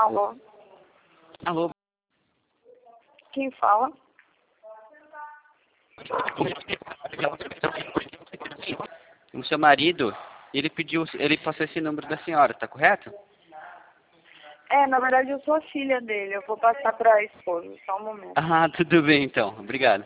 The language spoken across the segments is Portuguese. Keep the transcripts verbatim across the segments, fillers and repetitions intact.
Alô? Alô? Quem fala? O seu marido, ele pediu, ele passou esse número da senhora, tá correto? É, na verdade eu sou a filha dele. Eu vou passar para a esposa, só um momento. Ah, tudo bem então. Obrigado.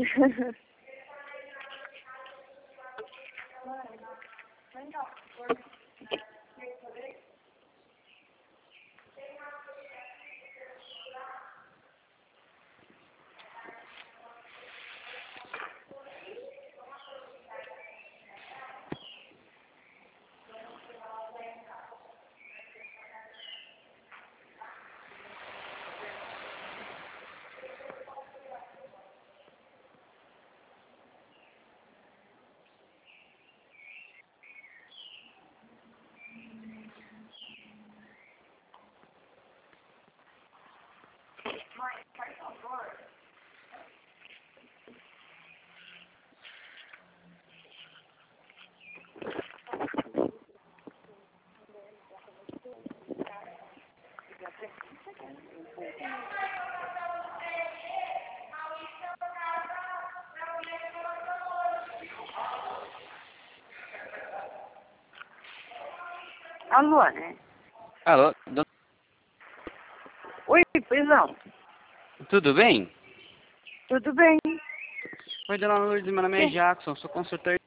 Alô, né? Alô? Dona- Oi, pois não. Tudo bem? Tudo bem? Oi, dona Lourdes, meu nome é Sim. Jackson, sou consultor.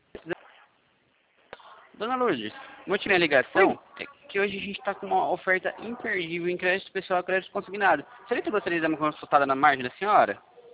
Dona Lourdes, motivo da ligação Oi. é que hoje a gente está com uma oferta imperdível em crédito pessoal e crédito consignado. Seria que gostaria de dar uma consultada na margem da senhora?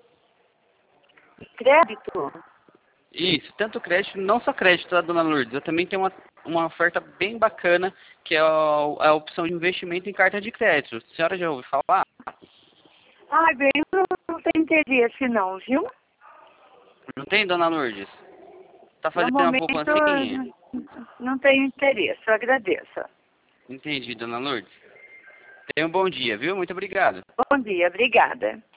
Crédito? Isso, tanto crédito, não só crédito, tá, dona Lourdes? Eu também tenho uma, uma oferta bem bacana, que é a, a opção de investimento em carta de crédito. A senhora já ouviu falar? Ai, bem, eu não tenho interesse não, viu? Não tem, dona Lourdes? Tá No fazendo uma momento, poupancinha? eu não tenho interesse, eu agradeço. Entendi, dona Lourdes. Tenha um bom dia, viu? Muito obrigado. Bom dia, obrigada.